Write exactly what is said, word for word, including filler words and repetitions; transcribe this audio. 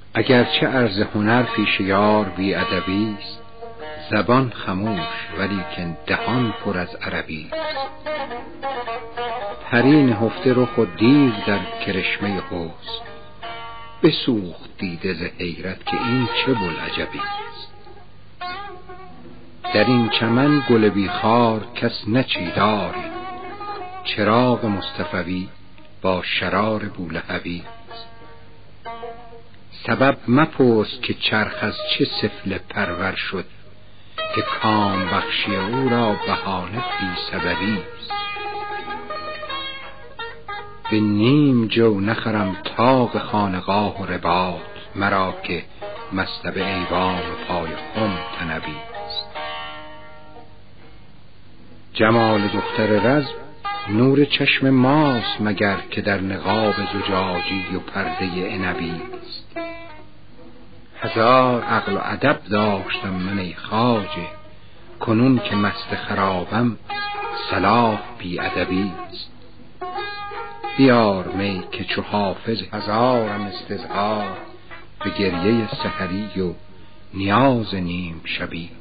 اگرچه عرض هنر پیش یار بی ادبی است، زبان خموش ولیکن دهان پر از عربی است. پری نهفته رخ و دیو در کرشمه حسن، بسوخت دیده ز حیرت که این چه بوالعجبی است. در این چمن گل بی خار کس نچیداری، چراغ مصطفوی با شرار بولهبی است. سبب مپرس که چرخ از چه سفله پرور شد، که کام بخشی او را بهانه بی سببی است. به نیم جو نخرم طاق خانقاه و رباط، مرا که مصطبه ایوان و پای خم طنبی است. جمال دختر رز نور چشم ماست مگر، که در نقاب زجاجی و پرده عنبی است. هزار عقل و ادب داشتم من ای خواجه، کنون که مست خرابم صلاح بی ادبی است. بیار می که چو حافظ هزارم استظهار، به گریه سحری و نیاز نیم شبی.